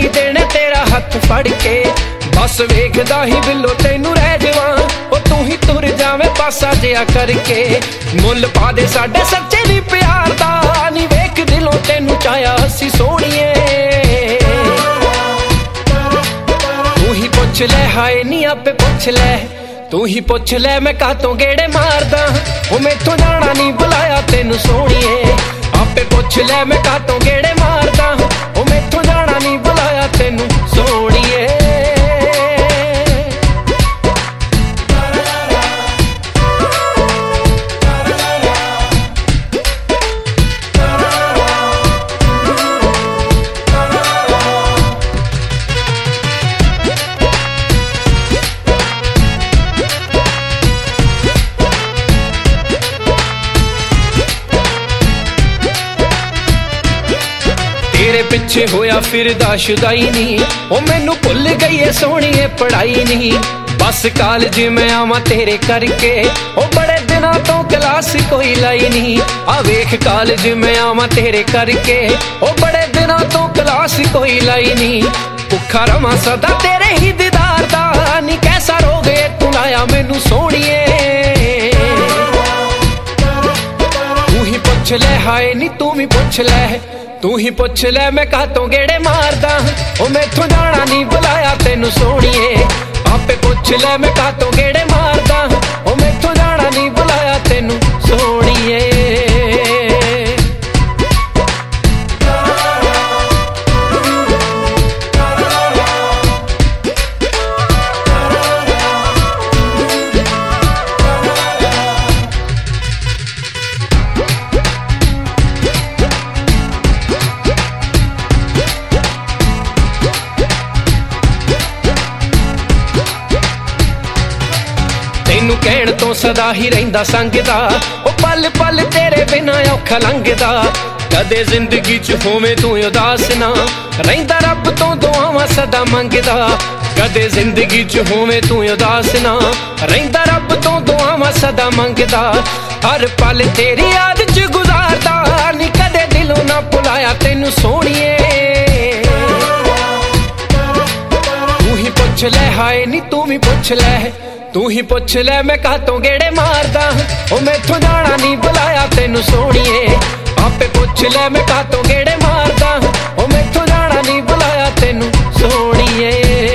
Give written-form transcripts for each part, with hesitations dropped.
नहीं देने तेरा हथ फड़ के। बस वेखदा ही बिलो तैनू रह जावां, ओ तू ही तुर जावे पासा जिया करके। मुल पा दे साडे सच्चे नी प्यार दा, नी वेख दिलों तैनू चाया असी सोहणीए। तू ही पुछ ले हाय नी आपे पुछ ले, तू ही पुछ ले मैं कातों गेड़े मारदा। ओ मैथों जाना नहीं बुलाया तैनू सोहणीए, आपे पुछ ले मैं कातों गेड़े मारदा। ओ मैथों जाना नहीं बुलाया तैनू सोहणीए। तेरे पिछे होया फिरदा शुदाई नी, ओ मैनू भुल गई है सोहणीए पढ़ाई नी। बस कॉलेज मैं आवां तेरे करके, ओ बड़े दिनां तो क्लास कोई लाई नी। आ वेख कॉलेज मैं आवां तेरे करके, ओ बड़े दिनां तो क्लास कोई लाई नी। भुखा रवां सदा तेरे ही दीदार दा, नी कैसा रोग है तू लाया मैनू सोहणीए। तू ही पुछ ले हाय नी तू भी पुछ ले, तू ही पुछ ले मैं कातों गेड़े मारदा। ओ मैथों जाना नहीं बुलाया तैनू सोहणीए, आपे पुछ ले मैं कातों गेड़े मारदा। ओ मैथों जाना नहीं बुलाया तैनू सोहणीए। तैनू कहण तो सदा ही रहिंदा संगदा, ओ पल पल तेरे बिना औखा लंघदा। कदे जिंदगी च होवे तू उदास ना, रहिंदा रब तो दुआवां सदा मंगदा। कदे जिंदगी च होवे तू उदास ना, रहिंदा रब तो दुआवां सदा मंगदा। हर पल तेरी याद च गुजारदा, नी कदे दिलों ना भुलाया तैनू सोहणीए। तू ही पुछ ले हाय नी तू भी पुछ ले, तू ही पुछ ले मैं कातों गेड़े मारदा। ओ मैथों जाना नहीं बुलाया तैनू सोहणीए, आपे पुछ ले मैं कातों गेड़े मारदा। ओ मैथों जाना नहीं बुलाया तैनू सोहणीए।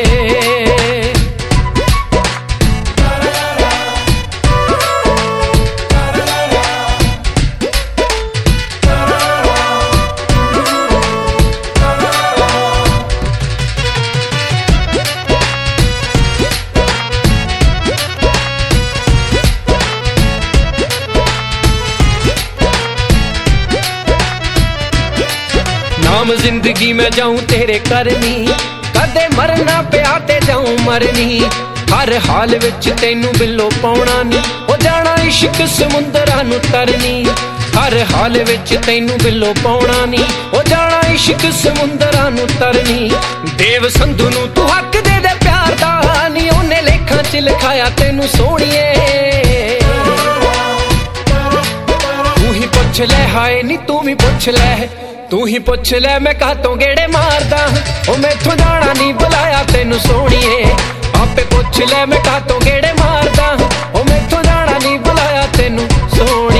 नाम जिंदगी में जाऊं तेरे करनी, कदे मरना पिया ते जाऊं मरनी। हर हाल विच तैनू बिलो पाउणा नी, ओ जाना इश्क समुंदरां नू तरनी। हर हाल विच तैनू बिलो पाउणा नी, ओ जाना इश्क समुंदरां नू तरनी। देव संधू नू तू हक दे दे प्यार दा, नी ओने लेखां च लिखाया तैनू सोहणीए। तू ही पुछ ले हाय नी तू भी पुछ ले, तू ही पुछ ले मैं कातों गेड़े मारदा। ओ मैथों जाना नहीं बुलाया तैनू सोहणीए, आपे पुछ ले मैं कातों गेड़े मारदा। ओ मैथों जाना नहीं बुलाया तैनू सोहणीए।